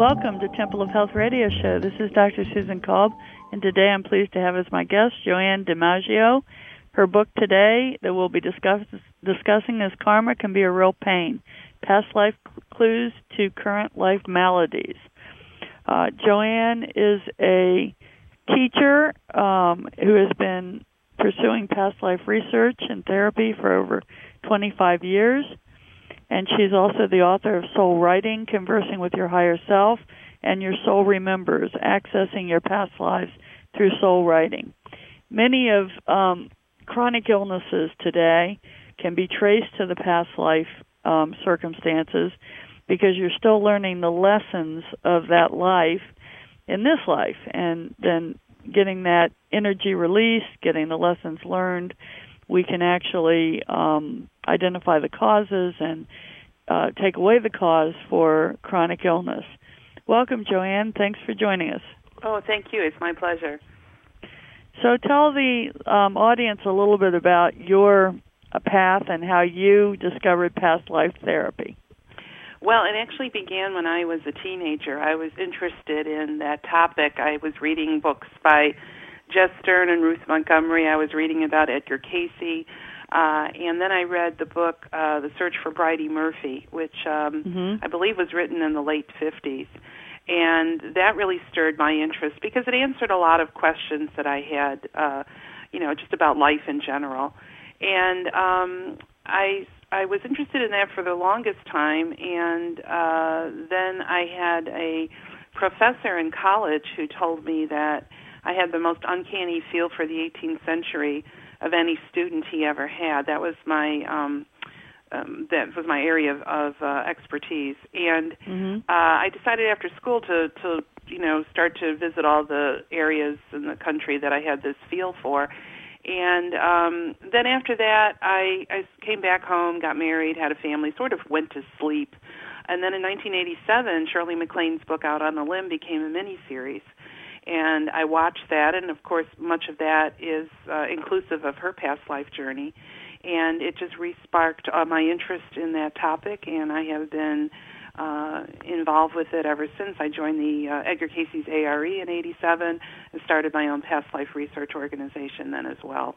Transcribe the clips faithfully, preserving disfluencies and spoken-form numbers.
Welcome to Temple of Health Radio Show. This is Doctor Susan Kolb, and today I'm pleased to have as my guest Joanne DiMaggio. Her book today that we'll be discuss, discussing is Karma Can Be a Real Pain, Past Life Clues to Current Life Maladies. Uh, Joanne is a teacher um, who has been pursuing past life research and therapy for over twenty-five years. And she's also the author of Soul Writing, Conversing with Your Higher Self, and Your Soul Remembers, Accessing Your Past Lives Through Soul Writing. Many of um, chronic illnesses today can be traced to the past life um, circumstances because you're still learning the lessons of that life in this life, and then getting that energy released, getting the lessons learned, we can actually um, identify the causes and uh, take away the cause for chronic illness. Welcome, Joanne. Thanks for joining us. Oh, thank you. It's my pleasure. So tell the um, audience a little bit about your uh, path and how you discovered past life therapy. Well, it actually began when I was a teenager. I was interested in that topic. I was reading books by Jess Stern and Ruth Montgomery. I was reading about Edgar Cayce. Uh, and then I read the book, uh, The Search for Bridey Murphy, which um, mm-hmm. I believe was written in the late fifties. And that really stirred my interest because it answered a lot of questions that I had, uh, you know, just about life in general. And um, I I was interested in that for the longest time. And uh, then I had a professor in college who told me that I had the most uncanny feel for the eighteenth century of any student he ever had. That was my um, um, that was my area of, of uh, expertise, and mm-hmm. uh, I decided after school to, to you know start to visit all the areas in the country that I had this feel for. And um, then after that, I, I came back home, got married, had a family, sort of went to sleep, and then in nineteen eighty-seven, Shirley MacLaine's book Out on a Limb became a miniseries. And I watched that, and of course, much of that is uh, inclusive of her past life journey. And it just re-sparked uh, my interest in that topic, and I have been uh, involved with it ever since. I joined the uh, Edgar Cayce's A R E in eighty-seven and started my own past life research organization then as well.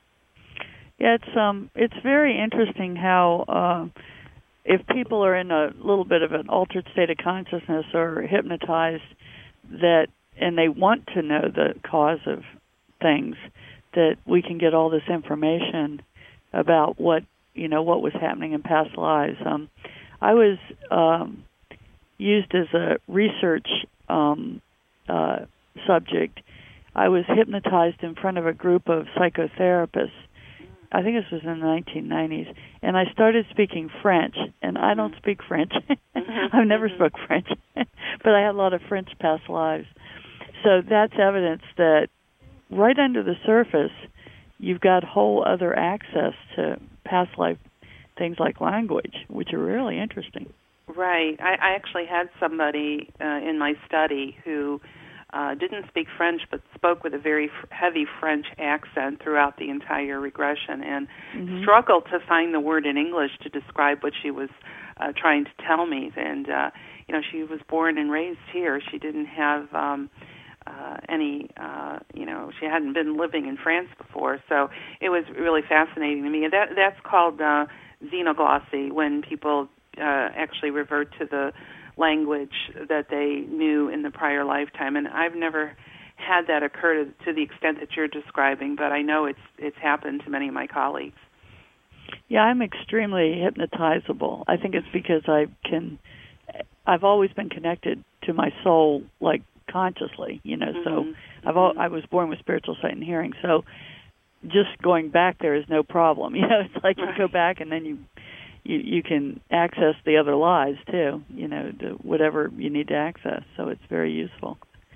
Yeah, it's um, it's very interesting how uh, if people are in a little bit of an altered state of consciousness or hypnotized, that and they want to know the cause of things, that we can get all this information about what, you know, what was happening in past lives. Um, I was um, used as a research um, uh, subject. I was hypnotized in front of a group of psychotherapists. I think this was in the nineteen nineties, and I started speaking French, and I don't speak French. I've never spoke French, but I had a lot of French past lives. So that's evidence that right under the surface, you've got whole other access to past life things like language, which are really interesting. Right. I, I actually had somebody uh, in my study who uh, didn't speak French but spoke with a very f- heavy French accent throughout the entire regression and mm-hmm. struggled to find the word in English to describe what she was uh, trying to tell me. And, uh, you know, she was born and raised here. She didn't have... Um, Uh, any, uh, you know, she hadn't been living in France before, so it was really fascinating to me. And that that's called uh, xenoglossy, when people uh, actually revert to the language that they knew in the prior lifetime. And I've never had that occur to, to the extent that you're describing, but I know it's it's happened to many of my colleagues. Yeah, I'm extremely hypnotizable. I think it's because I can, I've always been connected to my soul, like, consciously, you know, so mm-hmm. I've all, I was born with spiritual sight and hearing, so just going back there is no problem. You know, it's like you go back and then you you, you can access the other lives too, you know, the, whatever you need to access, so it's very useful.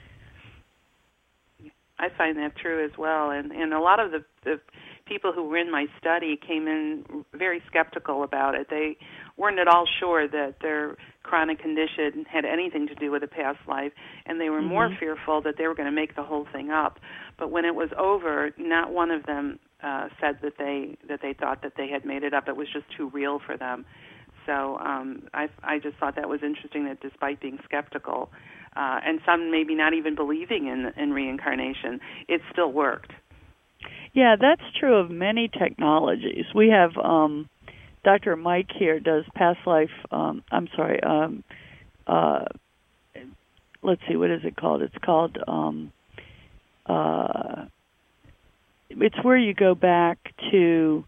I find that true as well, and, and a lot of the, the people who were in my study came in very skeptical about it. They weren't at all sure that their chronic condition had anything to do with a past life, and they were mm-hmm. more fearful that they were going to make the whole thing up. But when it was over, not one of them uh, said that they that they thought that they had made it up. It was just too real for them. So um, I, I just thought that was interesting that despite being skeptical, uh, and some maybe not even believing in, in reincarnation, it still worked. Yeah, that's true of many technologies. We have um, Doctor Mike here does past life, um, I'm sorry, um, uh, let's see, what is it called? It's called, um, uh, it's where you go back to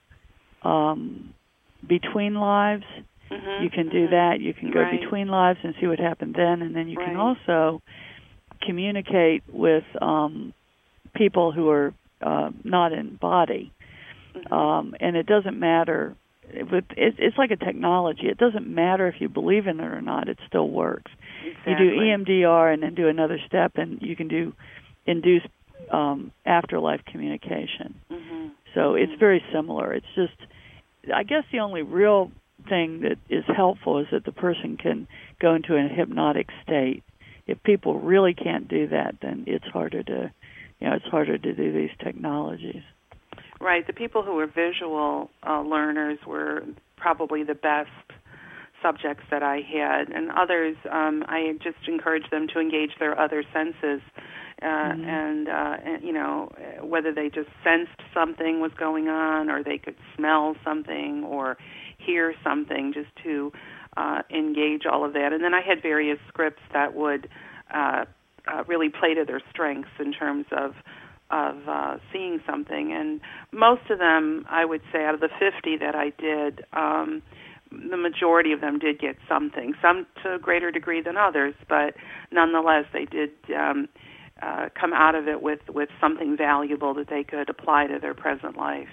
um, between lives. Mm-hmm, you can do mm-hmm. that. You can go right. between lives and see what happened then, and then you right. can also communicate with um, people who are uh, not in body. Mm-hmm. Um, and it doesn't matter. It, it's like a technology. It doesn't matter if you believe in it or not. It still works. Exactly. You do E M D R and then do another step, and you can do induce um, afterlife communication. Mm-hmm. So mm-hmm. it's very similar. It's just, I guess the only real thing that is helpful is that the person can go into a hypnotic state. If people really can't do that, then it's harder to, you know, it's harder to do these technologies. Right. The people who were visual uh, learners were probably the best subjects that I had, and others, um, I just encouraged them to engage their other senses, uh, mm-hmm. and, uh, and, you know, whether they just sensed something was going on, or they could smell something, or hear something, just to uh, engage all of that. And then I had various scripts that would uh, uh, really play to their strengths in terms of of uh, seeing something. And most of them, I would say, out of the fifty that I did, um, the majority of them did get something, some to a greater degree than others, but nonetheless they did um, uh, come out of it with, with something valuable that they could apply to their present life.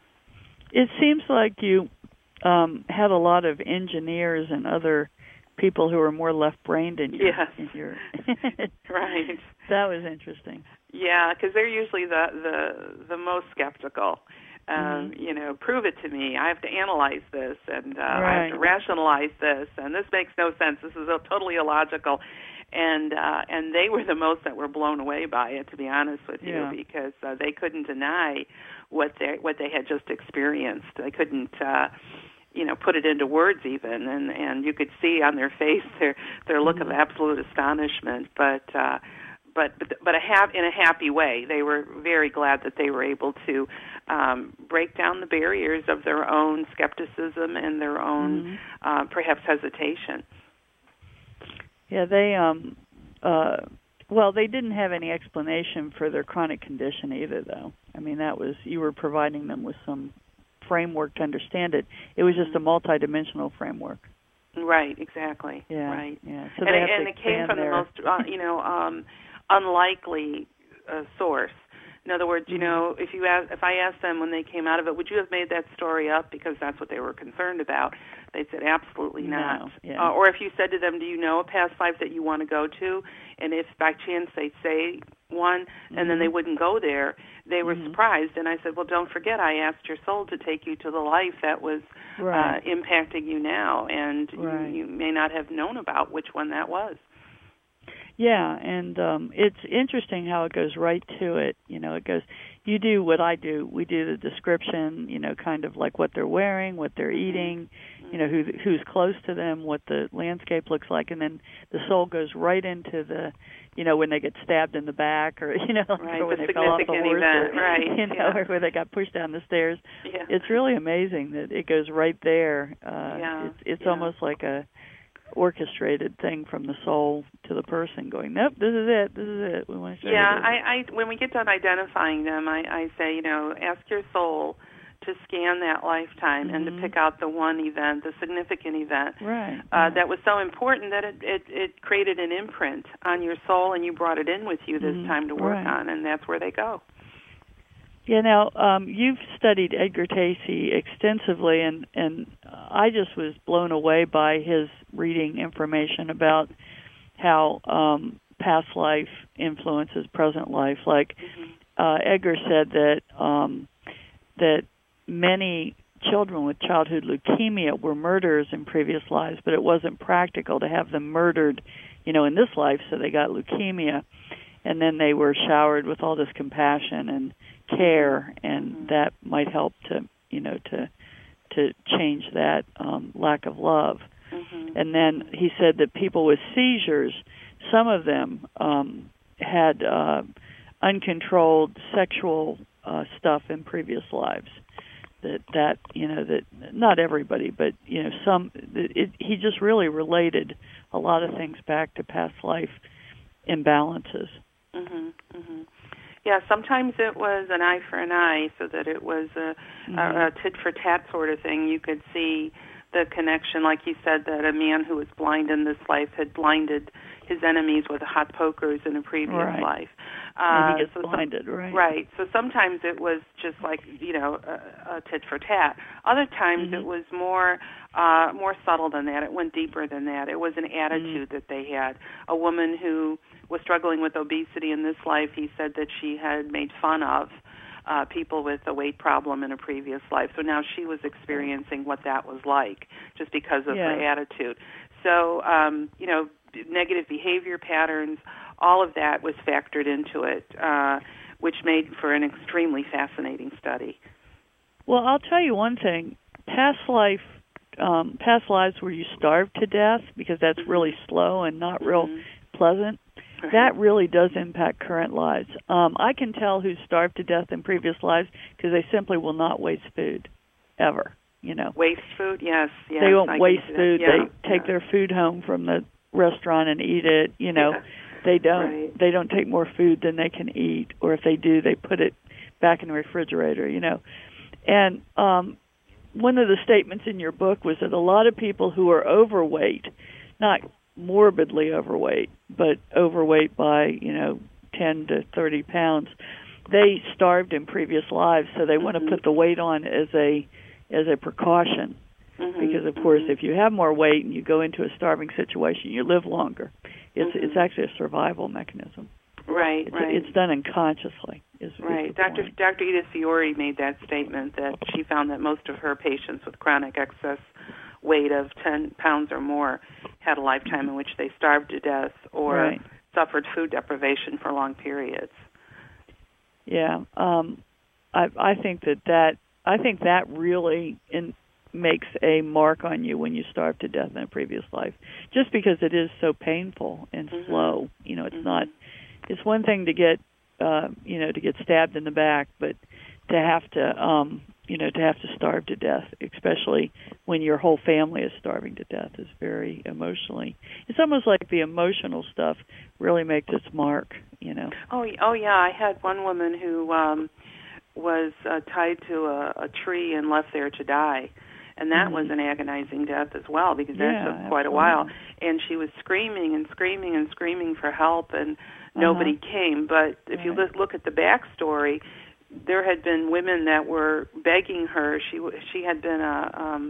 It seems like you um, had a lot of engineers and other people who are more left-brained in your... Yes. In your right. That was interesting. Yeah, because they're usually the, the the most skeptical. Um, mm-hmm. You know, prove it to me. I have to analyze this, and uh, right. I have to rationalize this, and this makes no sense. This is totally illogical. And uh, and they were the most that were blown away by it, to be honest with you, yeah. because uh, they couldn't deny what they what they had just experienced. They couldn't. Uh, you know, put it into words even, and, and you could see on their face their their look mm-hmm. of absolute astonishment, but uh, but but but a ha- in a happy way. They were very glad that they were able to um, break down the barriers of their own skepticism and their own mm-hmm. uh, perhaps hesitation. Yeah, they um, uh, well, they didn't have any explanation for their chronic condition either, though. I mean, that was you were providing them with some framework to understand it. It was just a multidimensional framework. Right, exactly. Yeah, right. Yeah. So and they it, have and to it came from their... the most, uh, you know, um, unlikely uh, source. In other words, you know, if you ask, if I asked them when they came out of it, would you have made that story up because that's what they were concerned about? They said absolutely not. No, yeah. uh, or if you said to them, do you know a past life that you want to go to? And if by chance they say one, and mm-hmm. then they wouldn't go there, they were mm-hmm. surprised. And I said, well, don't forget, I asked your soul to take you to the life that was right. uh, impacting you now, and right. you, you may not have known about which one that was. Yeah, and um, it's interesting how it goes right to it. You know, it goes, you do what I do. We do the description, you know, kind of like what they're wearing, what they're eating, you know, who who's close to them, what the landscape looks like, and then the soul goes right into the, you know, when they get stabbed in the back, or, you know, right, or when the they fell off the horse, event. or, right, you know, yeah. or where they got pushed down the stairs. Yeah. It's really amazing that it goes right there. Uh, yeah. It's, it's yeah. almost like a orchestrated thing from the soul to the person going, nope, this is it, this is it. We want to show yeah, you this. I, I, when we get done identifying them, I, I say, you know, ask your soul to scan that lifetime mm-hmm. and to pick out the one event, the significant event right, uh, yeah. that was so important that it, it, it created an imprint on your soul, and you brought it in with you this mm-hmm. time to work right. on, and that's where they go. Yeah, now, um, you've studied Edgar Cayce extensively, and, and I just was blown away by his reading information about how um, past life influences present life. Like mm-hmm. uh, Edgar said that um, that many children with childhood leukemia were murderers in previous lives, but it wasn't practical to have them murdered, you know, in this life, so they got leukemia. And then they were showered with all this compassion and care, and mm-hmm. that might help to, you know, to to change that um, lack of love. Mm-hmm. And then he said that people with seizures, some of them um, had uh, uncontrolled sexual uh, stuff in previous lives. That that you know that not everybody, but you know some. It, it, he just really related a lot of things back to past life imbalances. Mm-hmm. Mm-hmm. Yeah, sometimes it was an eye for an eye, so that it was a, mm-hmm. a, a tit for tat sort of thing. You could see the connection, like you said, that a man who was blind in this life had blinded his enemies with hot pokers in a previous right. life. Uh, and he gets so blinded, some, right? Right. So sometimes it was just like, you know, a, a tit for tat. Other times mm-hmm. it was more uh, more subtle than that. It went deeper than that. It was an attitude mm-hmm. that they had. A woman who was struggling with obesity in this life, he said that she had made fun of uh, people with a weight problem in a previous life. So now she was experiencing what that was like just because of yeah. her attitude. So, um, you know, negative behavior patterns, all of that was factored into it, uh, which made for an extremely fascinating study. Well, I'll tell you one thing. Past life, um, past lives where you starve to death, because that's mm-hmm. really slow and not real mm-hmm. pleasant, right. that really does impact current lives. Um, I can tell who's starved to death in previous lives because they simply will not waste food, ever. You know, waste food, yes, yes. They won't I waste food. Yeah, they take yeah. their food home from the restaurant and eat it. You know, yeah. they don't. Right. They don't take more food than they can eat, or if they do, they put it back in the refrigerator. You know, and um, one of the statements in your book was that a lot of people who are overweight, not morbidly overweight, but overweight by you know ten to thirty pounds, they starved in previous lives, so they mm-hmm. want to put the weight on as a as a precaution. Mm-hmm. Because, of course, mm-hmm. if you have more weight and you go into a starving situation, you live longer. It's mm-hmm. it's actually a survival mechanism. Right, it's, right. It's done unconsciously. Is, right. Is Doctor Doctor Edith Fiore made that statement that she found that most of her patients with chronic excess weight of ten pounds or more had a lifetime in which they starved to death or right. suffered food deprivation for long periods. Yeah, um, I I think that that I think that really in. makes a mark on you when you starve to death in a previous life, just because it is so painful and mm-hmm. slow. You know, it's mm-hmm. not. It's one thing to get, uh, you know, to get stabbed in the back, but to have to, um, you know, to have to starve to death, especially when your whole family is starving to death, is very emotionally. It's almost like the emotional stuff really makes its mark. You know. Oh, oh yeah. I had one woman who um, was uh, tied to a, a tree and left there to die. And that mm-hmm. was an agonizing death as well, because that yeah, took quite absolutely. a while. And she was screaming and screaming and screaming for help, and nobody uh-huh. came. But if right. you look, look at the backstory, there had been women that were begging her. She she had been a, um,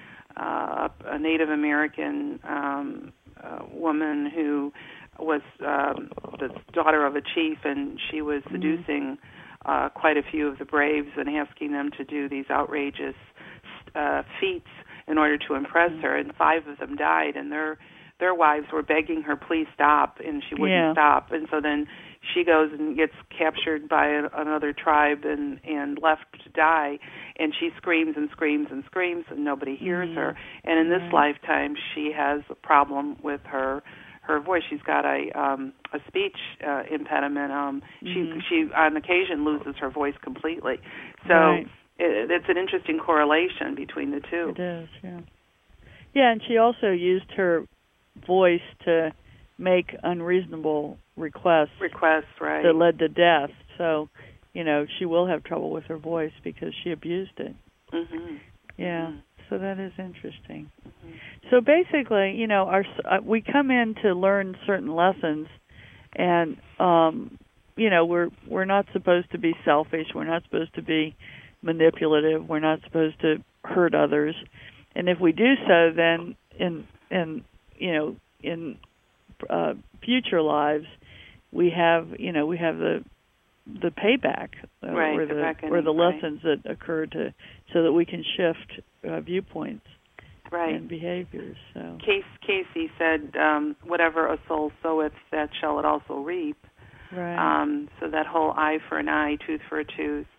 uh, a Native American um, uh, woman who was um, the daughter of a chief, and she was mm-hmm. seducing uh, quite a few of the braves and asking them to do these outrageous Uh, feats in order to impress mm-hmm. her, and five of them died, and their their wives were begging her, please stop, and she wouldn't yeah. stop. And so then she goes and gets captured by a, another tribe and and left to die, and she screams and screams and screams, and nobody hears mm-hmm. her. And in this right. lifetime, she has a problem with her her voice. She's got a um, a speech uh, impediment. Um, mm-hmm. She she on occasion loses her voice completely. So. Right. It's an interesting correlation between the two. It is, yeah. Yeah, and she also used her voice to make unreasonable requests. Requests, right. That led to death. So, you know, she will have trouble with her voice because she abused it. Mm-hmm. Yeah, mm-hmm. so that is interesting. Mm-hmm. So basically, you know, our uh, we come in to learn certain lessons, and, um, you know, we're we're not supposed to be selfish. We're not supposed to be manipulative. We're not supposed to hurt others, and if we do so, then in in you know in uh, future lives, we have you know we have the the payback, uh, right, or the, the or the lessons right. that occur to so that we can shift uh, viewpoints right. and behaviors. So Case Casey said, um, "Whatever a soul soweth, that shall it also reap." Right. Um, so that whole eye for an eye, tooth for a tooth.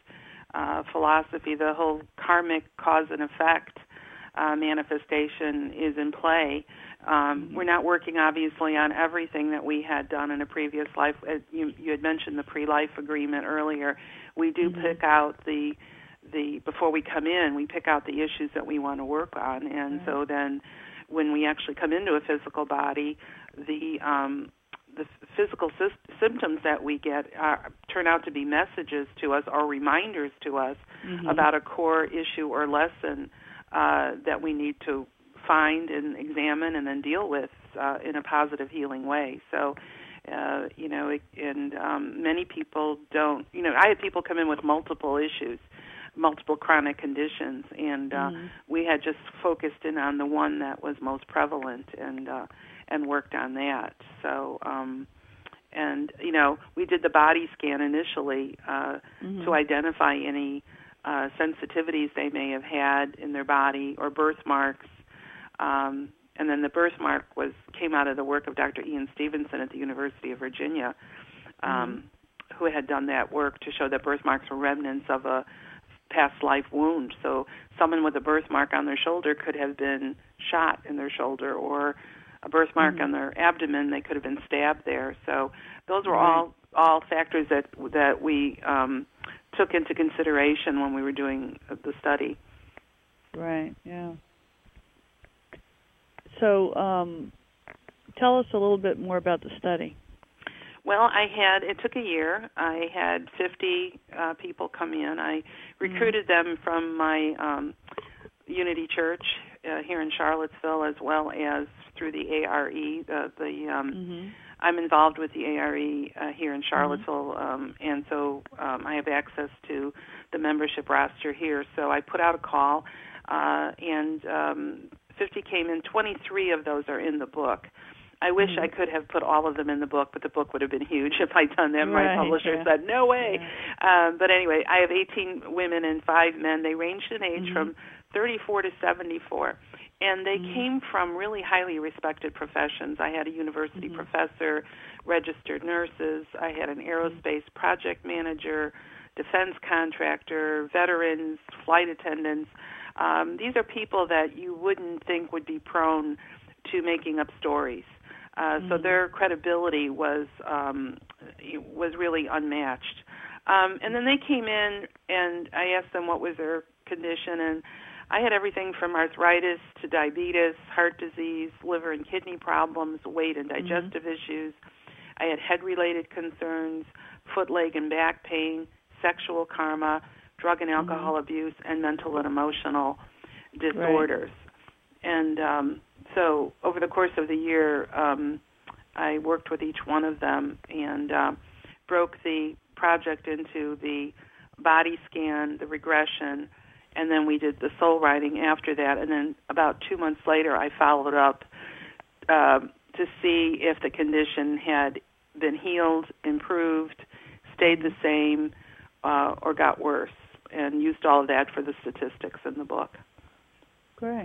uh, philosophy, the whole karmic cause and effect uh, manifestation is in play. Um, we're not working, obviously, on everything that we had done in a previous life. Uh, you, you had mentioned the pre-life agreement earlier. We do mm-hmm. pick out the the before we come in, we pick out the issues that we want to work on, and right. so then when we actually come into a physical body, the um, the physical sy- symptoms that we get are, turn out to be messages to us or reminders to us mm-hmm. about a core issue or lesson uh, that we need to find and examine and then deal with uh, in a positive, healing way. So, uh, you know, it, and um, many people don't, you know, I had people come in with multiple issues, multiple chronic conditions, and uh, mm-hmm. we had just focused in on the one that was most prevalent and uh, and worked on that. So, um, and, you know, we did the body scan initially uh, mm-hmm. to identify any uh, sensitivities they may have had in their body or birthmarks. Um, and then the birthmark was came out of the work of Doctor Ian Stevenson at the University of Virginia, um, mm-hmm. who had done that work to show that birthmarks were remnants of a past life wound. So someone with a birthmark on their shoulder could have been shot in their shoulder, or a birthmark mm-hmm. on their abdomen, they could have been stabbed there. So those were right. all all factors that that we um, took into consideration when we were doing the study. Right. Yeah. So, um, tell us a little bit more about the study. Well, I had, it took a year. I had fifty uh, people come in. I recruited mm-hmm. them from my um, Unity Church uh, here in Charlottesville, as well as through the A R E. The, the um, mm-hmm. I'm involved with the A R E uh, here in Charlottesville, mm-hmm. um, and so um, I have access to the membership roster here. So I put out a call, uh, and um, fifty came in. twenty-three of those are in the book. I wish mm-hmm. I could have put all of them in the book, but the book would have been huge if I'd done that. Right, My publisher yeah. said, no way. Yeah. Um, but anyway, I have eighteen women and five men. They ranged in age mm-hmm. from thirty-four to seventy-four. And they mm-hmm. came from really highly respected professions. I had a university mm-hmm. professor, registered nurses. I had an aerospace project manager, defense contractor, veterans, flight attendants. Um, these are people that you wouldn't think would be prone to making up stories. Uh, mm-hmm. So their credibility was um, was really unmatched. Um, and then they came in, and I asked them what was their condition, and I had everything from arthritis to diabetes, heart disease, liver and kidney problems, weight and digestive mm-hmm. issues. I had head-related concerns, foot, leg, and back pain, sexual karma, drug and alcohol mm-hmm. abuse, and mental and emotional disorders. Right. And um, so over the course of the year, um, I worked with each one of them and uh, broke the project into the body scan, the regression, and then we did the soul writing after that. And then about two months later, I followed up uh, to see if the condition had been healed, improved, stayed the same, uh, or got worse, and used all of that for the statistics in the book. Great.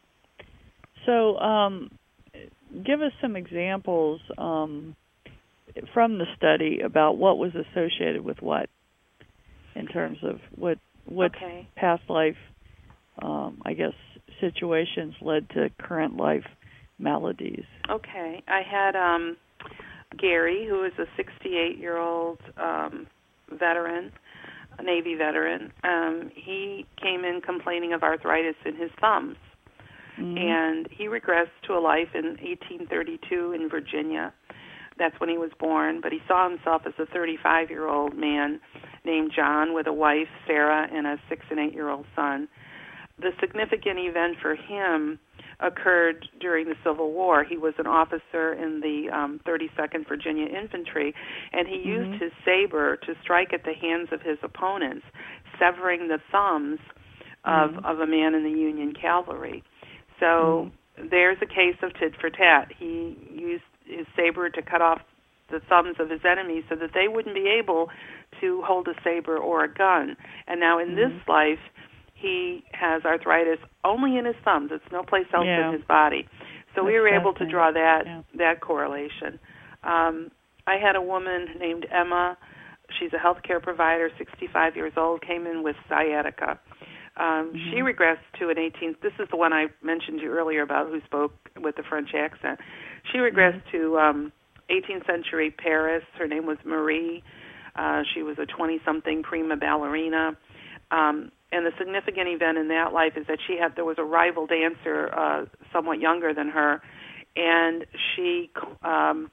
So um, give us some examples um, from the study about what was associated with what in terms of what what okay. past life, um, I guess, situations led to current life maladies. Okay. I had um, Gary, who is a sixty-eight-year-old um, veteran, a Navy veteran. Um, he came in complaining of arthritis in his thumbs. Mm-hmm. And he regressed to a life in eighteen thirty-two in Virginia. That's when he was born, but he saw himself as a thirty-five-year-old man named John with a wife, Sarah, and a six- and eight-year-old son. The significant event for him occurred during the Civil War. He was an officer in the um, thirty-second Virginia Infantry, and he mm-hmm. used his saber to strike at the hands of his opponents, severing the thumbs of, mm-hmm. of a man in the Union cavalry. So mm-hmm. there's a case of tit for tat. He used his saber to cut off the thumbs of his enemies so that they wouldn't be able to hold a saber or a gun. And now in mm-hmm. this life, he has arthritis only in his thumbs. It's no place else yeah. in his body. So That's we were able to draw that yeah. that correlation. Um, I had a woman named Emma. she's a healthcare provider, sixty-five years old, came in with sciatica. Um, mm-hmm. She regressed to an eighteenth. This is the one I mentioned to you earlier about who spoke with the French accent. She regressed mm-hmm. to um, eighteenth century Paris. Her name was Marie. Uh, she was a twenty-something prima ballerina. Um, and the significant event in that life is that she had there was a rival dancer, uh, somewhat younger than her, and she um,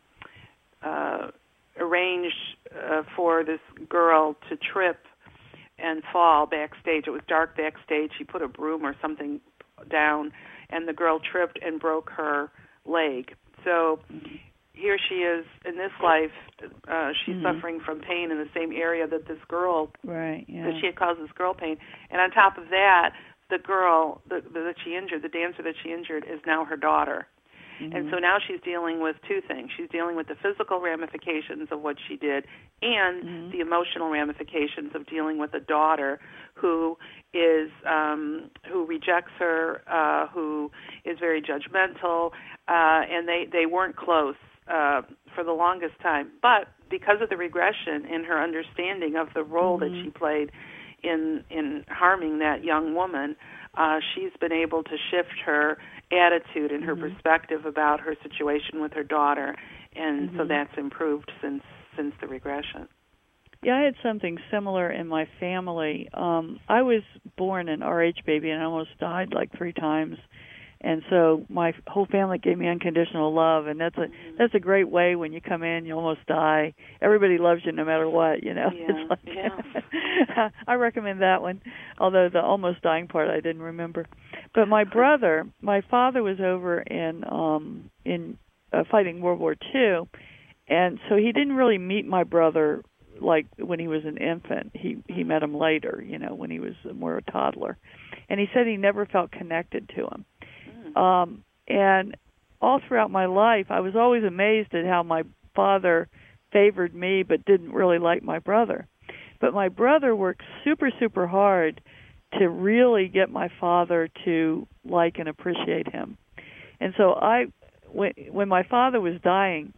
uh, arranged uh, for this girl to trip and fall backstage. It was dark backstage. She put a broom or something down, and the girl tripped and broke her leg. So here she is in this life. Uh, she's mm-hmm. suffering from pain in the same area that this girl, right, yeah. that she had caused this girl pain. And on top of that, the girl the, the, that she injured, the dancer that she injured, is now her daughter. Mm-hmm. And so now she's dealing with two things. She's dealing with the physical ramifications of what she did and mm-hmm. the emotional ramifications of dealing with a daughter who is um, who rejects her, uh, who is very judgmental, uh, and they, they weren't close uh, for the longest time. But because of the regression in her understanding of the role mm-hmm. that she played in in harming that young woman, uh, she's been able to shift her attitude and her mm-hmm. perspective about her situation with her daughter, and mm-hmm. so that's improved since since the regression. Yeah, I had something similar in my family. Um, I was born an R H baby and I almost died like three times, and so my whole family gave me unconditional love, and that's a mm-hmm. that's a great way when you come in, you almost die. Everybody loves you no matter what, you know. Yeah, it's like, yeah. I recommend that one, although the almost dying part I didn't remember. But my brother, my father was over in um, in uh, fighting World War Two, and so he didn't really meet my brother like when he was an infant. He he met him later, you know, when he was more a toddler. And he said he never felt connected to him. Mm. Um, and all throughout my life, I was always amazed at how my father favored me but didn't really like my brother. But my brother worked super, super hard to really get my father to like and appreciate him. And so I, when, when my father was dying,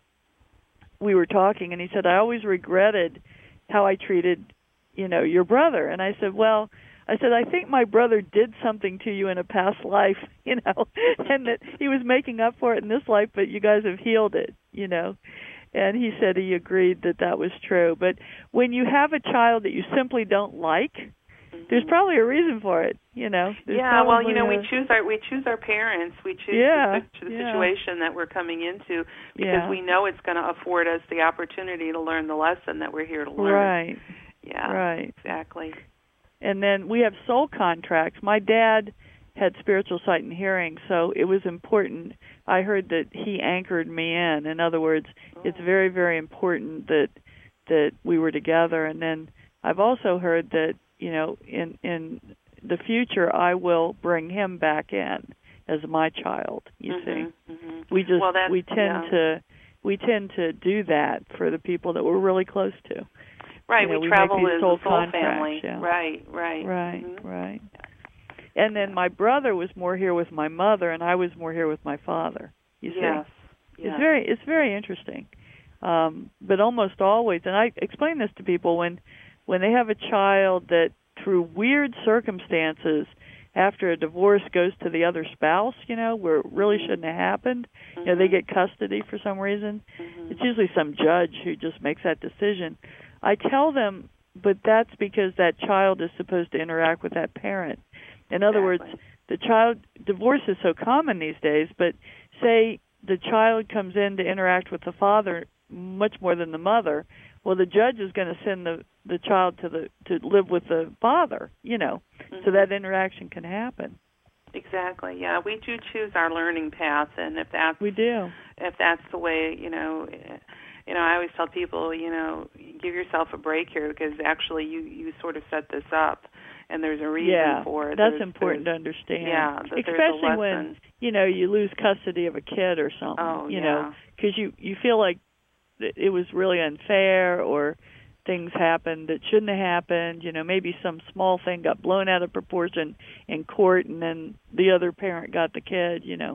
we were talking, and he said, I always regretted how I treated, you know, your brother. And I said, well, I said, I think my brother did something to you in a past life, you know, and that he was making up for it in this life, but you guys have healed it, you know. And he said he agreed that that was true. But when you have a child that you simply don't like, mm-hmm. there's probably a reason for it, you know. There's yeah, well, you know, a, we choose our we choose our parents. We choose yeah, the, the yeah. situation that we're coming into because yeah. we know it's going to afford us the opportunity to learn the lesson that we're here to learn. Right. Yeah. Right. Exactly. And then we have soul contracts. My dad had spiritual sight and hearing, so it was important. I heard that he anchored me in. In other words, oh. it's very, very important that that we were together. And then I've also heard that, you know, in in the future, I will bring him back in as my child. You mm-hmm, see, mm-hmm. we just well, we tend yeah. to we tend to do that for the people that we're really close to. Right, you know, we, we travel make these as soul a soul family. Yeah. Right, right, right, mm-hmm. right. And then my brother was more here with my mother, and I was more here with my father. You see, yes, it's yes. very it's very interesting. Um, but almost always, and I explain this to people when when they have a child that through weird circumstances after a divorce goes to the other spouse, you know, where it really mm-hmm. shouldn't have happened. Mm-hmm. You know, they get custody for some reason. Mm-hmm. It's usually some judge who just makes that decision. I tell them, but that's because that child is supposed to interact with that parent. In other exactly. words, the child, divorce is so common these days, but say the child comes in to interact with the father much more than the mother, well, the judge is going to send the, the child to the to live with the father, you know, mm-hmm. so that interaction can happen. Exactly. Yeah, we do choose our learning path, and if that's we do, if that's the way, you know, you know, I always tell people, you know, give yourself a break here because actually you you sort of set this up, and there's a reason yeah, for it. That's there's, important there's, to understand. Yeah, that especially there's a lesson. when you know you lose custody of a kid or something. Oh, you yeah. know, because you you feel like it was really unfair, or things happened that shouldn't have happened. You know, maybe some small thing got blown out of proportion in court, and then the other parent got the kid. You know,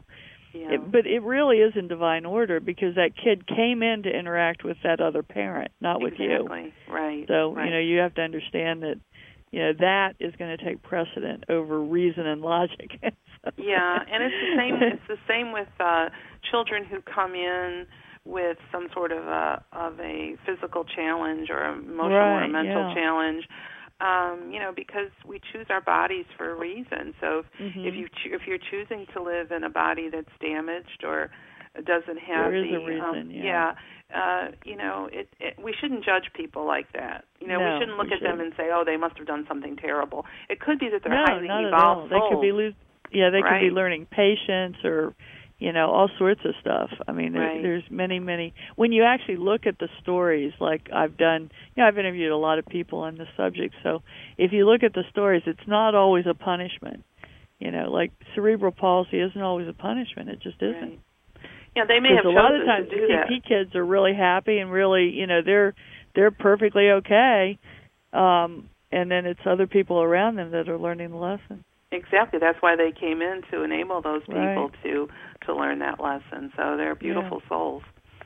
Yeah. It, but it really is in divine order because that kid came in to interact with that other parent, not with you. Exactly. Right. So, right. you know, you have to understand that, you know, that is going to take precedent over reason and logic. Yeah, and it's the same. It's the same with uh, children who come in with some sort of a of a physical challenge or emotional right, or mental yeah. challenge. Um, you know, because we choose our bodies for a reason. So if, mm-hmm. if you cho- if you're choosing to live in a body that's damaged or doesn't have there is the a reason, um, yeah, yeah uh, you know, it, it we shouldn't judge people like that. You know, no, we shouldn't look we at shouldn't. them and say, oh, they must have done something terrible. It could be that they're no, highly not evolved at all. souls. They could be lo- yeah, they right. could be learning patience or, you know, all sorts of stuff. I mean, there, right. there's many, many. When you actually look at the stories, like I've done, you know, I've interviewed a lot of people on this subject. So if you look at the stories, it's not always a punishment. You know, like cerebral palsy isn't always a punishment. It just isn't. Right. Yeah, they may have a chosen lot of times to do C that. P kids are really happy and really, you know, they're they're perfectly okay, um, and then it's other people around them that are learning the lesson. Exactly. That's why they came in, to enable those people right. to to learn that lesson. So they're beautiful yeah. souls.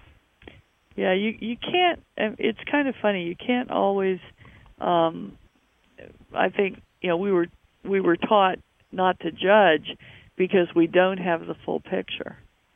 Yeah, you you can't. It's kind of funny. You can't always. Um, I think you know we were we were taught not to judge because we don't have the full picture.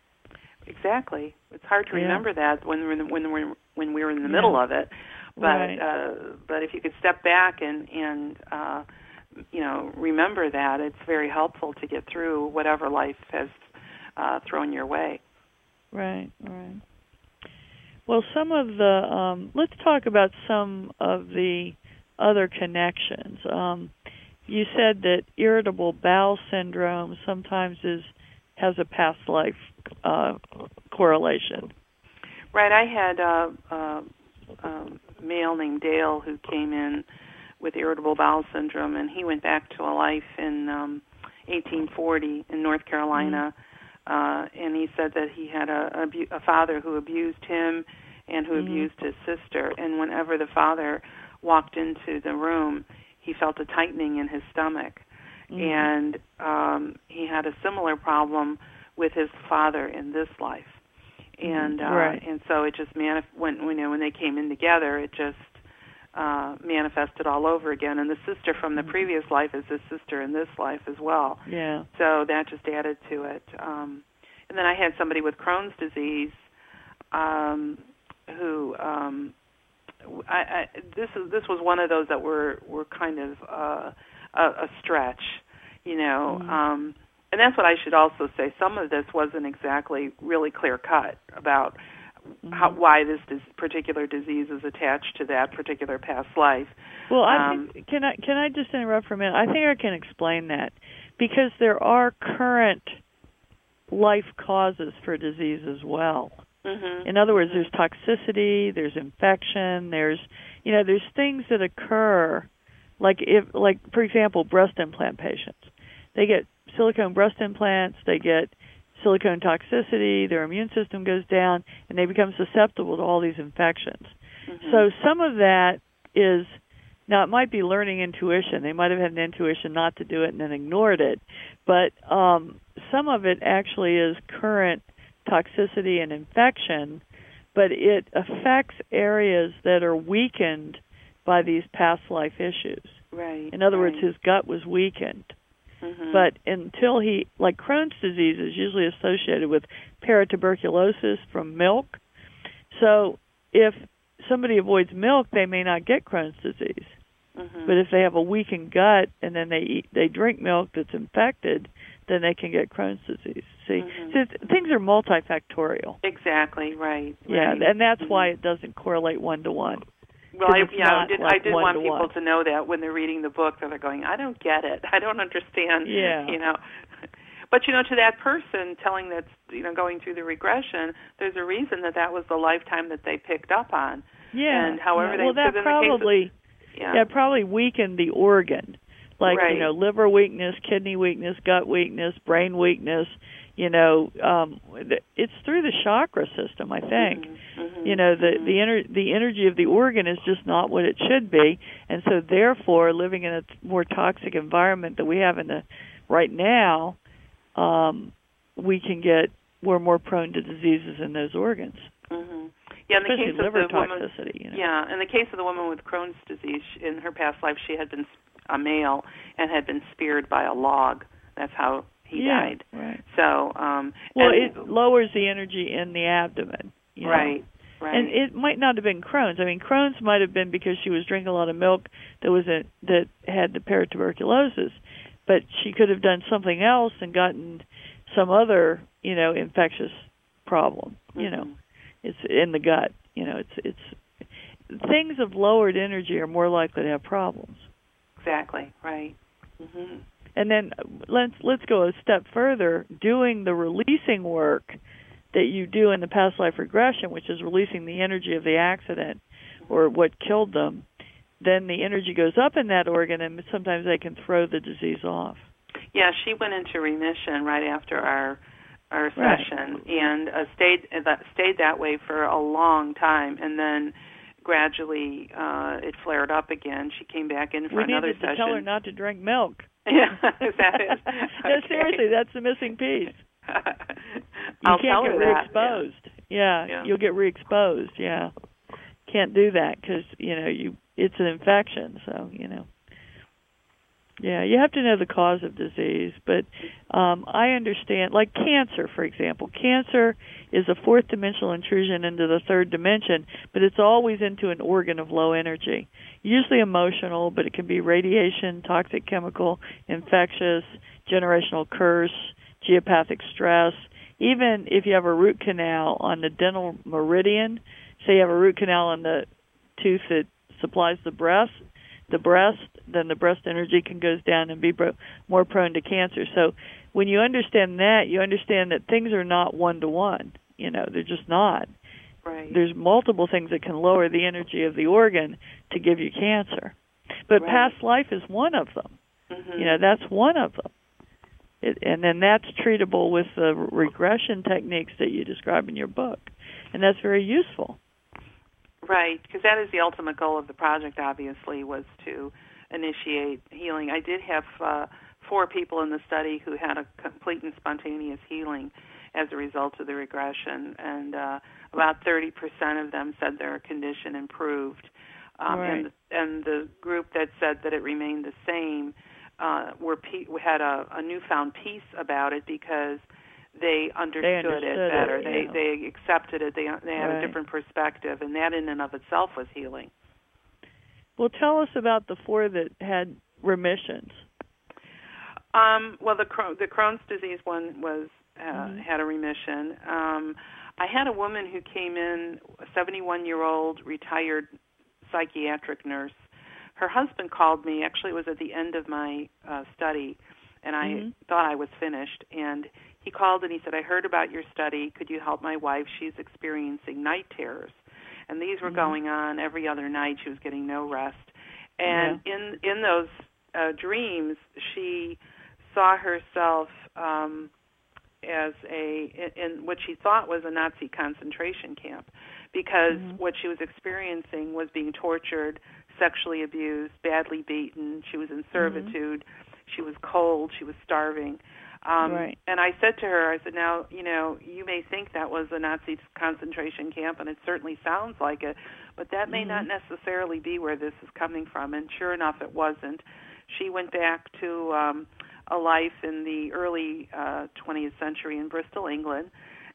Exactly. It's hard to yeah. remember that when we're in the, when we're when we're in the yeah. middle of it. But right. uh, but if you could step back and and uh, you know remember that, it's very helpful to get through whatever life has uh, thrown your way. Right. Right. Well, some of the um, let's talk about some of the other connections. Um, you said that irritable bowel syndrome sometimes is has a past life uh, correlation. Right. I had a, a, a male named Dale who came in with irritable bowel syndrome, and he went back to a life in um, eighteen forty in North Carolina. Mm-hmm. Uh, and he said that he had a, a, a father who abused him and who mm-hmm. abused his sister. And whenever the father walked into the room, he felt a tightening in his stomach. Mm-hmm. And um, he had a similar problem with his father in this life. And uh, right. and so it just manif- when you know when they came in together, it just uh, manifested all over again. And the sister from the previous life is his sister in this life as well. Yeah. So that just added to it. Um, and then I had somebody with Crohn's disease, um, who um, I, I, this is this was one of those that were were kind of uh, a, a stretch, you know. Mm-hmm. Um, And that's what I should also say. Some of this wasn't exactly really clear cut about mm-hmm. how, why this dis- particular disease is attached to that particular past life. Well, I um, think, can I can I just interrupt for a minute? I think I can explain that because there are current life causes for disease as well. Mm-hmm. In other words, mm-hmm. there's toxicity, there's infection, there's you know there's things that occur, like if like for example, breast implant patients, they get silicone breast implants, they get silicone toxicity, their immune system goes down, and they become susceptible to all these infections. Mm-hmm. So some of that is, now it might be learning intuition. They might have had an intuition not to do it and then ignored it. But um, some of it actually is current toxicity and infection, but it affects areas that are weakened by these past life issues. Right. In other right. words, his gut was weakened. Mm-hmm. But until he, like Crohn's disease is usually associated with paratuberculosis from milk. So if somebody avoids milk, they may not get Crohn's disease. Mm-hmm. But if they have a weakened gut and then they eat, they drink milk that's infected, then they can get Crohn's disease. See, mm-hmm. so it's, things are multifactorial. Exactly, right. Yeah, right. and that's mm-hmm. why it doesn't correlate one to one. Well, I, yeah, I did, like I did want people one. to know that when they're reading the book, that they're going, I don't get it. I don't understand. Yeah. You know. But, you know, to that person telling that's, you know, going through the regression, there's a reason that that was the lifetime that they picked up on. Yeah. And however yeah. they... Well, that probably, of, yeah. that probably weakened the organ. Like, right. you know, liver weakness, kidney weakness, gut weakness, brain weakness. You know, um, it's through the chakra system, I think. Mm-hmm, mm-hmm, you know, the mm-hmm. the, ener- the energy of the organ is just not what it should be, and so therefore, living in a more toxic environment that we have in the right now, um, we can get we're more prone to diseases in those organs. Mm-hmm. Yeah, in the Especially case liver of the woman, toxicity. You know? Yeah, in the case of the woman with Crohn's disease, in her past life, she had been a male and had been speared by a log. That's how he yeah, died. Right. So, um, well, and, it lowers the energy in the abdomen. You right. know? Right. And it might not have been Crohn's. I mean, Crohn's might have been because she was drinking a lot of milk that was a, that had the paratuberculosis, but she could have done something else and gotten some other, you know, infectious problem. Mm-hmm. You know, it's in the gut. You know, it's it's things of lowered energy are more likely to have problems. Exactly. Right. Mm-hmm. And then let's let's go a step further. Doing the releasing work that you do in the past life regression, which is releasing the energy of the accident or what killed them, then the energy goes up in that organ, and sometimes they can throw the disease off. Yeah, she went into remission right after our our right. session, and uh, stayed uh, stayed that way for a long time, and then gradually uh, it flared up again. She came back in for we another needed to session. Tell her not to drink milk. Yeah, is that it? No, okay. seriously, that's the missing piece. You I'll can't tell get her re-exposed. That. Yeah. Yeah, yeah, you'll get re-exposed. Yeah, can't do that because you know you it's an infection. So you know. Yeah, you have to know the cause of disease, but um, I understand, like cancer, for example. Cancer is a fourth dimensional intrusion into the third dimension, but it's always into an organ of low energy, usually emotional, but it can be radiation, toxic chemical, infectious, generational curse, geopathic stress. Even if you have a root canal on the dental meridian, say you have a root canal on the tooth that supplies the breast, the breast, then the breast energy can goes down and be bro- more prone to cancer. So when you understand that, you understand that things are not one-to-one. You know, they're just not. Right. There's multiple things that can lower the energy of the organ to give you cancer. But right. past life is one of them. Mm-hmm. You know, that's one of them. It, and then that's treatable with the regression techniques that you describe in your book. And that's very useful. Right, because that is the ultimate goal of the project, obviously, was to initiate healing. I did have uh, four people in the study who had a complete and spontaneous healing as a result of the regression, and uh, about thirty percent of them said their condition improved. Um, right. and, and the group that said that it remained the same uh, were pe- had a, a newfound peace about it because they understood, they understood it better. It, they yeah. they accepted it. They they had right. a different perspective, and that in and of itself was healing. Well, tell us about the four that had remissions. Um, well, the Crohn, the Crohn's disease one was uh, mm-hmm. had a remission. Um, I had a woman who came in, a seventy-one-year-old retired psychiatric nurse. Her husband called me. Actually, it was at the end of my uh, study, and I mm-hmm. thought I was finished. And he called and he said, I heard about your study. Could you help my wife? She's experiencing night terrors. And these were mm-hmm. going on every other night. She was getting no rest. And yeah. in in those uh, dreams, she saw herself um, as a in, in what she thought was a Nazi concentration camp, because mm-hmm. what she was experiencing was being tortured, sexually abused, badly beaten. She was in servitude. Mm-hmm. She was cold. She was starving. Um, right. And I said to her, I said, now, you know, you may think that was a Nazi concentration camp, and it certainly sounds like it, but that may mm-hmm. not necessarily be where this is coming from. And sure enough, it wasn't. She went back to um, a life in the early uh, twentieth century in Bristol, England,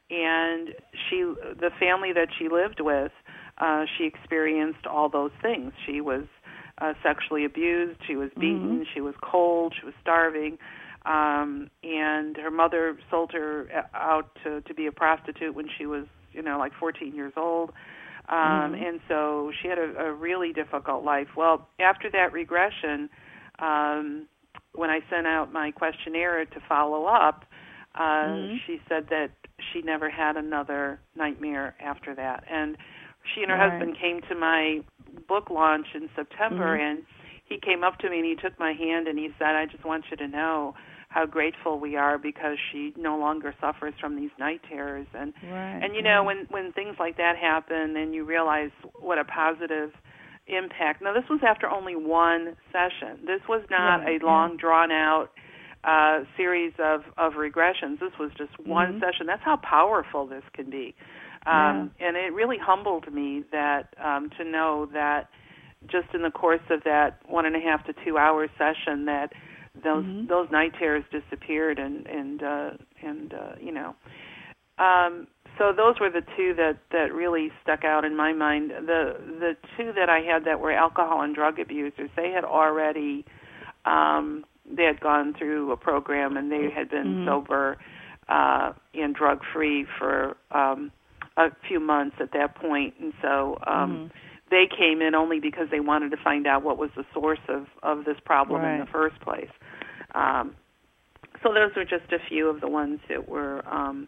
and she, the family that she lived with, uh, she experienced all those things. She was uh, sexually abused. She was beaten. Mm-hmm. She was cold. She was starving. Um, and her mother sold her out to, to be a prostitute when she was, you know, like fourteen years old. Um, mm-hmm. And so she had a, a really difficult life. Well, after that regression, um, when I sent out my questionnaire to follow up, uh, mm-hmm. she said that she never had another nightmare after that. And she and her right. husband came to my book launch in September, mm-hmm. and he came up to me and he took my hand and he said, I just want you to know how grateful we are because she no longer suffers from these night terrors. And right. and you know, when, when things like that happen and you realize what a positive impact. Now, this was after only one session. This was not right. a long, drawn-out uh, series of, of regressions. This was just one Mhm. session. That's how powerful this can be. Um, yeah. And it really humbled me that um, to know that just in the course of that one and a half to two hour session that those Mhm. those night terrors disappeared and and uh, and uh, you know. Um, so those were the two that, that really stuck out in my mind. The the two that I had that were alcohol and drug abusers, they had already um, they had gone through a program and they had been Mhm. sober uh, and drug free for um, a few months at that point, and so um, Mhm. they came in only because they wanted to find out what was the source of, of this problem right. in the first place. Um, so those were just a few of the ones that were, um,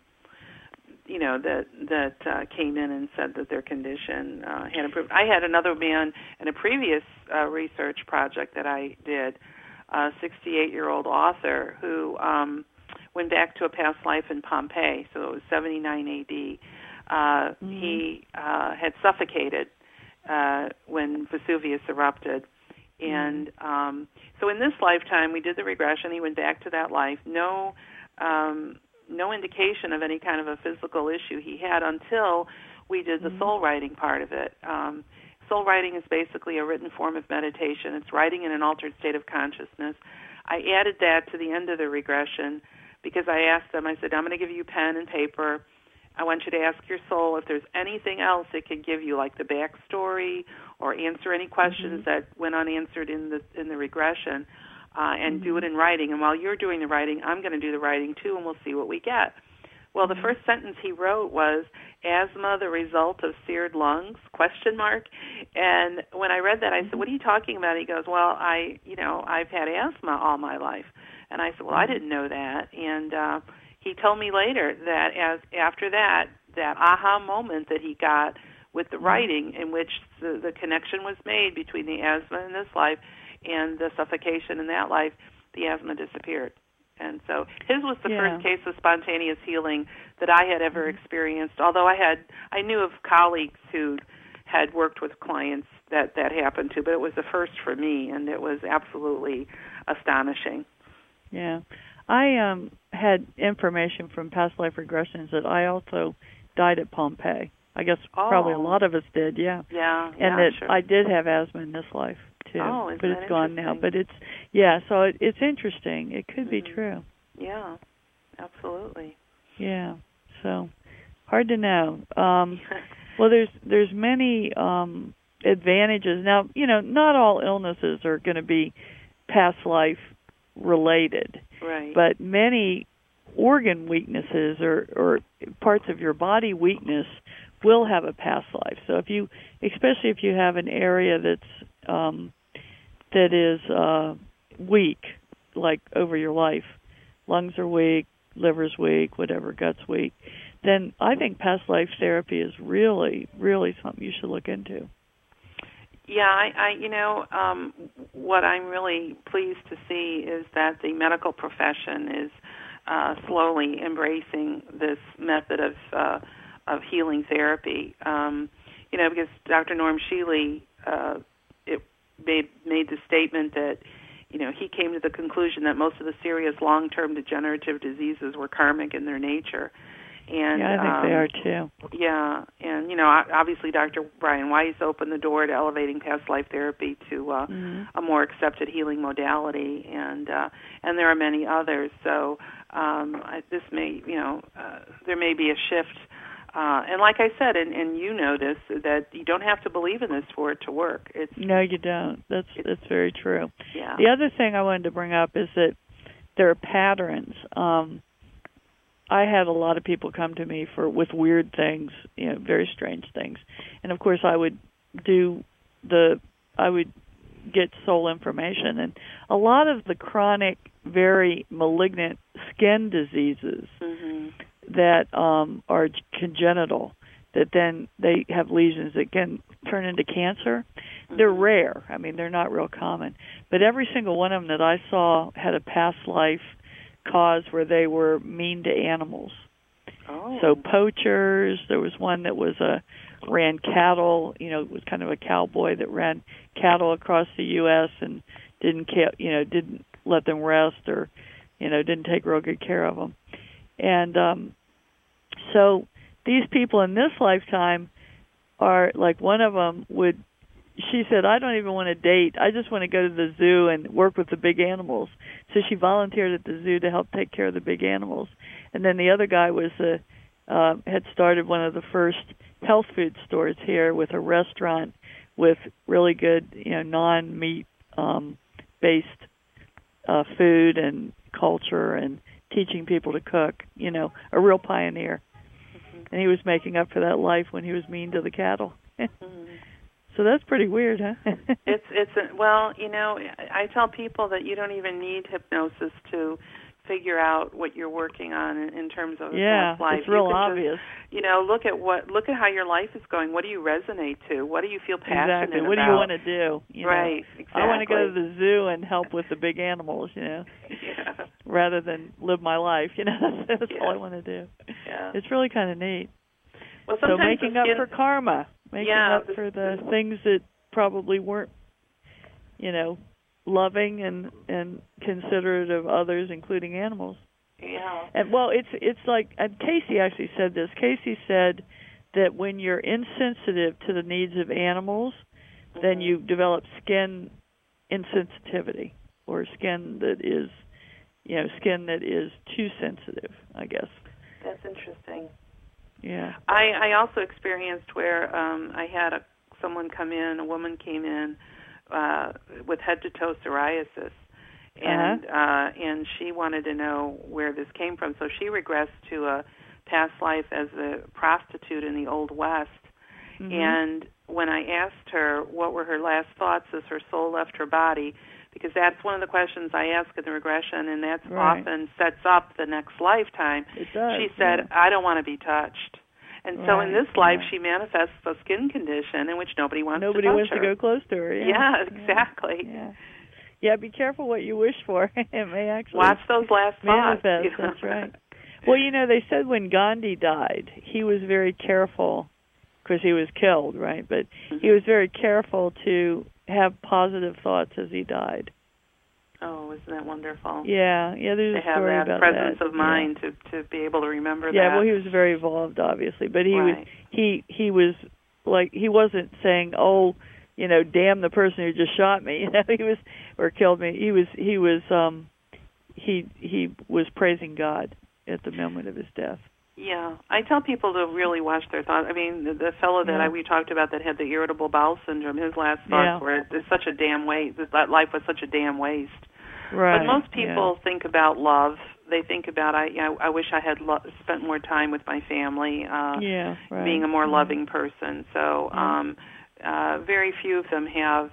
you know, that that uh, came in and said that their condition uh, had improved. I had another man in a previous uh, research project that I did, a sixty-eight-year-old author who um, went back to a past life in Pompeii, so it was seventy-nine A D. Uh, mm-hmm. He uh, had suffocated uh, when Vesuvius erupted. And um, so in this lifetime, we did the regression. He went back to that life. No um, no indication of any kind of a physical issue he had until we did the mm-hmm. soul writing part of it. Um, soul writing is basically a written form of meditation. It's writing in an altered state of consciousness. I added that to the end of the regression because I asked them, I said, I'm going to give you pen and paper. I want you to ask your soul if there's anything else it could give you, like the backstory or answer any questions mm-hmm. that went unanswered in the in the regression, uh, and mm-hmm. do it in writing. And while you're doing the writing, I'm going to do the writing too, and we'll see what we get. Well, mm-hmm. the first sentence he wrote was, asthma, the result of seared lungs, question mark. And when I read that, I mm-hmm. said, what are you talking about? He goes, well, I, you know, I've had asthma all my life. And I said, well, mm-hmm. I didn't know that. And uh, he told me later that as after that, that aha moment that he got with the mm-hmm. writing in which the, the connection was made between the asthma in this life and the suffocation in that life, the asthma disappeared. And so his was the yeah. first case of spontaneous healing that I had ever mm-hmm. experienced, although I had I knew of colleagues who had worked with clients that that happened to, but it was the first for me, and it was absolutely astonishing. Yeah. I um had information from past life regressions that I also died at Pompeii. I guess oh. probably a lot of us did, yeah. Yeah, and yeah, that sure. I did have asthma in this life too. Oh, isn't but that it's gone now. interesting? But it's yeah, so it, it's interesting. It could mm-hmm. be true. Yeah, absolutely. Yeah. So hard to know. Um well there's there's many um advantages. Now, you know, not all illnesses are going to be past life related. Right. But many organ weaknesses or, or parts of your body weakness will have a past life. So if you, especially if you have an area that's um, that is uh, weak, like over your life, lungs are weak, liver's weak, whatever, gut's weak, then I think past life therapy is really, really something you should look into. Yeah, I, I you know, um, what I'm really pleased to see is that the medical profession is uh, slowly embracing this method of uh, of healing therapy. Um, you know, because Doctor Norm Shealy uh, it made made the statement that, you know, he came to the conclusion that most of the serious long-term degenerative diseases were karmic in their nature. And, yeah, I think um, they are too. Yeah, and you know, obviously, Doctor Brian Weiss opened the door to elevating past life therapy to uh, mm-hmm. a more accepted healing modality, and uh, and there are many others. So um, I, this may, you know, uh, there may be a shift. Uh, and like I said, and, and you know this, that you don't have to believe in this for it to work. It's no, you don't. That's that's very true. Yeah. The other thing I wanted to bring up is that there are patterns. Um, I had a lot of people come to me for with weird things, you know, very strange things, and of course I would do the I would get soul information, and a lot of the chronic, very malignant skin diseases mm-hmm. that um, are congenital, that then they have lesions that can turn into cancer. Mm-hmm. They're rare. I mean, they're not real common, but every single one of them that I saw had a past life cause where they were mean to animals. Oh. So poachers, there was one that was a ran cattle, you know, was kind of a cowboy that ran cattle across the U S and didn't, you know, didn't let them rest or you know, didn't take real good care of them. And um, so these people in this lifetime are like, one of them would, she said, I don't even want to date. I just want to go to the zoo and work with the big animals. So she volunteered at the zoo to help take care of the big animals. And then the other guy was a, uh, had started one of the first health food stores here with a restaurant with really good, you know, non-meat um, based uh, food and culture and teaching people to cook, you know, a real pioneer. Mm-hmm. And he was making up for that life when he was mean to the cattle. Mm-hmm. So that's pretty weird, huh? it's it's a, well, you know, I tell people that you don't even need hypnosis to figure out what you're working on in, in terms of yeah, life. It's real you obvious. Just, you know, look at what look at how your life is going. What do you resonate to? What do you feel passionate exactly. What about? do you want to do? You right. know? Exactly. I want to go to the zoo and help with the big animals, you know, yeah. rather than live my life. You know, that's, that's yeah. all I want to do. Yeah. It's really kind of neat. Well, so making up skin, for karma, making yeah, up for the things that probably weren't, you know, loving and and considerate of others, including animals. Yeah. And well, it's it's like, and Casey actually said this. Casey said that when you're insensitive to the needs of animals, mm-hmm. then you develop skin insensitivity, or skin that is, you know, skin that is too sensitive, I guess. That's interesting. Yeah. I I also experienced where um, I had a someone come in, a woman came in uh, with head to toe psoriasis. And uh-huh. uh, and she wanted to know where this came from. So she regressed to a past life as a prostitute in the Old West. Mm-hmm. And when I asked her what were her last thoughts as her soul left her body, because that's one of the questions I ask in the regression, and that's right. often sets up the next lifetime. It does, she said, yeah. I don't want to be touched. And right. so in this life, yeah. she manifests a skin condition in which nobody wants nobody to touch wants her. to go close to her. Yeah, yeah exactly. Yeah. Yeah, be careful what you wish for. It may actually watch those last manifest. thoughts. You know? That's right. Well, you know, they said when Gandhi died, he was very careful, because he was killed, right? But mm-hmm. he was very careful to have positive thoughts as he died. Oh, isn't that wonderful? Yeah, yeah. There's to a story have that about presence that. of mind yeah. to to be able to remember yeah, that. Yeah, well, he was very evolved, obviously, but he right. was he he was like he wasn't saying, oh, you know, damn the person who just shot me, you know, he was or killed me. He was he was um he he was praising God at the moment of his death. Yeah, I tell people to really watch their thoughts. I mean, the, the fellow that yeah. I, we talked about that had the irritable bowel syndrome, his last thoughts yeah. were, "It's such a damn waste. That life was such a damn waste." Right. But most people yeah. think about love. They think about, I, you know, I wish I had lo- spent more time with my family. Uh, yeah, right. Being a more yeah. loving person. So, yeah. um, uh, very few of them have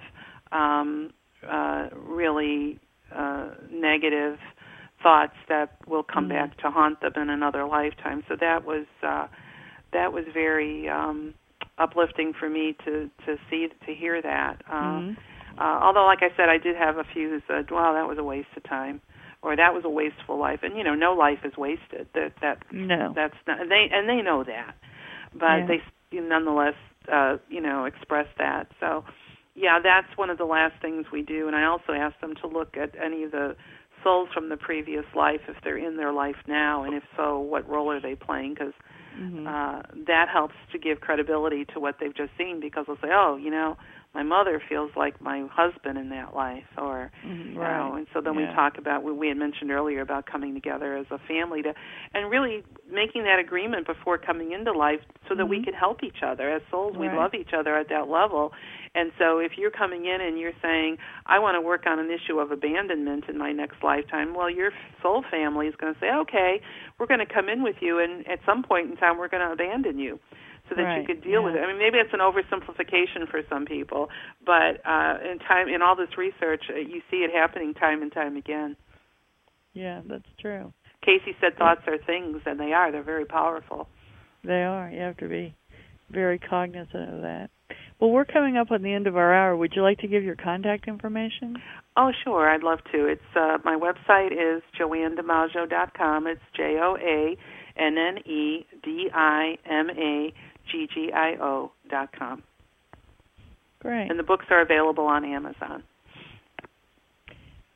um, uh, really uh, negative thoughts that will come mm-hmm. back to haunt them in another lifetime. So that was uh, that was very um, uplifting for me to, to see to hear that. Uh, mm-hmm. uh, although, like I said, I did have a few who said, "Wow, that was a waste of time," or "That was a wasteful life." And you know, no life is wasted. That that no, that's not. And they and they know that, but yeah. they nonetheless, uh, you know, express that. So, yeah, that's one of the last things we do. And I also ask them to look at any of the souls from the previous life, if they're in their life now, and if so, what role are they playing? Because mm-hmm. uh, that helps to give credibility to what they've just seen, because they'll say, oh, you know, my mother feels like my husband in that life, or, mm-hmm. you right. know, and so then yeah. we talk about, we, we had mentioned earlier about coming together as a family to, and really making that agreement before coming into life so that mm-hmm. we can help each other. As souls, right. we love each other at that level. And so if you're coming in and you're saying, I want to work on an issue of abandonment in my next lifetime, well, your soul family is going to say, okay, we're going to come in with you, and at some point in time we're going to abandon you so that right. you could deal yeah. with it. I mean, maybe it's an oversimplification for some people, but uh, in time, in all this research, uh, you see it happening time and time again. Yeah, that's true. Casey said thoughts are things, and they are. They're very powerful. They are. You have to be very cognizant of that. Well, we're coming up on the end of our hour. Would you like to give your contact information? Oh, sure. I'd love to. It's uh, my website is joanne dimaggio dot com. It's J O A N N E D I M A G G I O dot com. Great. And the books are available on Amazon.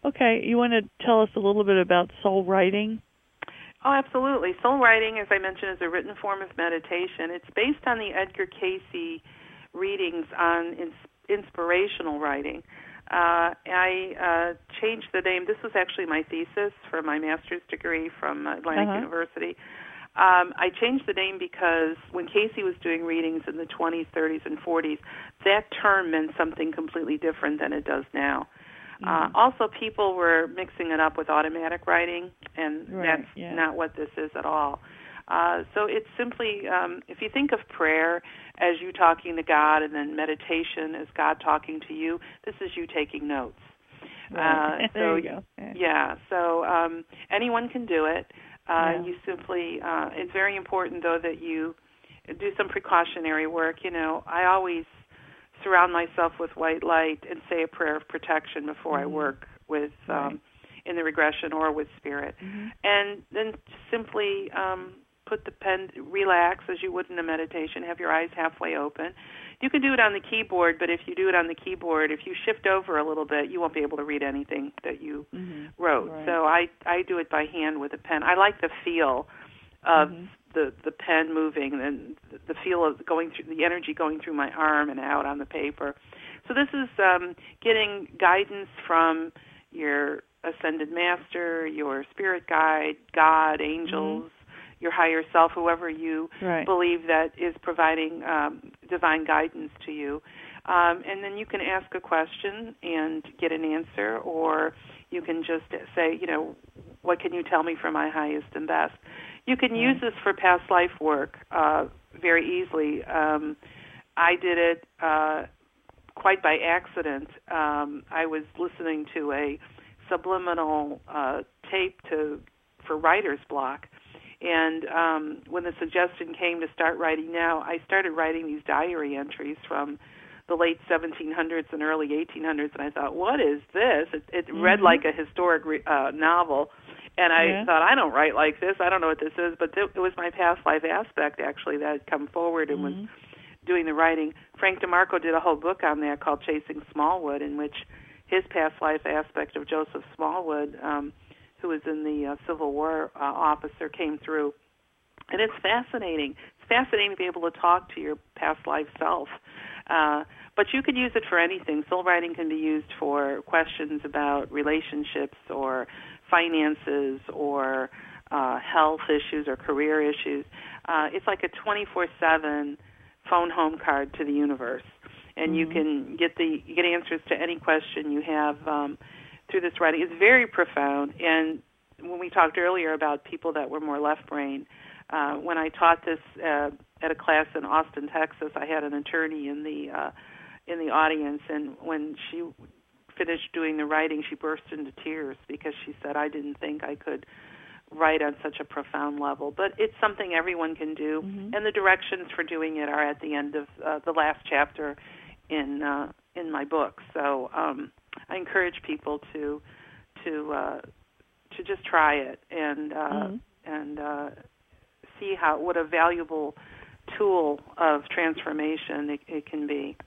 Okay, you want to tell us a little bit about soul writing? Oh, absolutely. Soul writing, as I mentioned, is a written form of meditation. It's based on the Edgar Cayce readings on ins- inspirational writing. Uh, I uh, changed the name. This was actually my thesis for my master's degree from Atlantic uh-huh. University. Um, I changed the name because when Cayce was doing readings in the twenties, thirties, and forties, that term meant something completely different than it does now. Mm-hmm. Uh, also, people were mixing it up with automatic writing, and right, that's yeah. not what this is at all. Uh, so it's simply, um, if you think of prayer as you talking to God and then meditation as God talking to you, this is you taking notes. Right. Uh, so, there you go. Yeah, yeah so um, anyone can do it. Uh, yeah. You simply, uh, it's very important, though, that you do some precautionary work. You know, I always surround myself with white light and say a prayer of protection before mm-hmm. I work with right. um, in the regression or with spirit. Mm-hmm. And then simply um, put the pen, relax as you would in a meditation, have your eyes halfway open. You can do it on the keyboard, but if you do it on the keyboard, if you shift over a little bit, you won't be able to read anything that you mm-hmm. wrote. Right. So I, I do it by hand with a pen. I like the feel of mm-hmm. the, the pen moving and the feel of going through the energy going through my arm and out on the paper. So this is um, getting guidance from your ascended master, your spirit guide, God, angels, mm-hmm. your higher self, whoever you right. believe that is providing um, divine guidance to you. Um, and then you can ask a question and get an answer, or you can just say, you know, what can you tell me for my highest and best? You can use this for past life work uh, very easily. Um, I did it uh, quite by accident. Um, I was listening to a subliminal uh, tape to for writer's block, and um, when the suggestion came to start writing now, I started writing these diary entries from the late seventeen hundreds and early eighteen hundreds, and I thought, what is this? It, it mm-hmm. read like a historic re- uh, novel. And I yeah. thought, I don't write like this. I don't know what this is. But th- it was my past life aspect, actually, that had come forward and mm-hmm. was doing the writing. Frank DeMarco did a whole book on that called Chasing Smallwood, in which his past life aspect of Joseph Smallwood, um, who was in the uh, Civil War uh, officer, came through. And it's fascinating. It's fascinating to be able to talk to your past life self. Uh, but you can use it for anything. Soul writing can be used for questions about relationships or finances or uh, health issues or career issues. Uh, it's like a twenty-four seven phone home card to the universe, and mm-hmm. you can get the you get answers to any question you have um, through this writing. It's very profound. And when we talked earlier about people that were more left brain, uh, when I taught this uh, at a class in Austin, Texas, I had an attorney in the uh, in the audience, and when she finished doing the writing, she burst into tears because she said, I didn't think I could write on such a profound level. But it's something everyone can do, mm-hmm. and the directions for doing it are at the end of uh, the last chapter in uh, in my book. So um, I encourage people to to uh, to just try it and uh, mm-hmm. and uh, see how what a valuable tool of transformation it, it can be.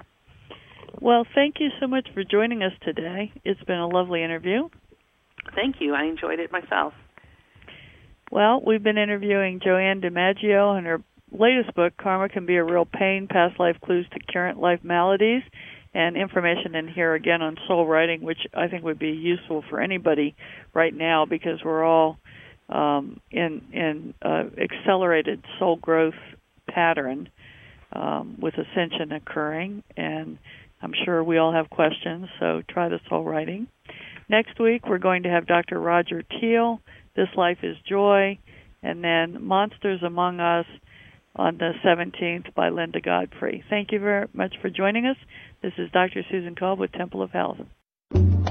Well, thank you so much for joining us today. It's been a lovely interview. Thank you. I enjoyed it myself. Well, we've been interviewing Joanne DiMaggio, and her latest book, Karma Can Be a Real Pain, Past Life Clues to Current Life Maladies, and information in here again on soul writing, which I think would be useful for anybody right now because we're all um, in in uh, accelerated soul growth pattern um, with ascension occurring, and I'm sure we all have questions, so try the soul writing. Next week, we're going to have Doctor Roger Teal, This Life is Joy, and then Monsters Among Us on the seventeenth by Linda Godfrey. Thank you very much for joining us. This is Doctor Susan Kolb with Temple of Health.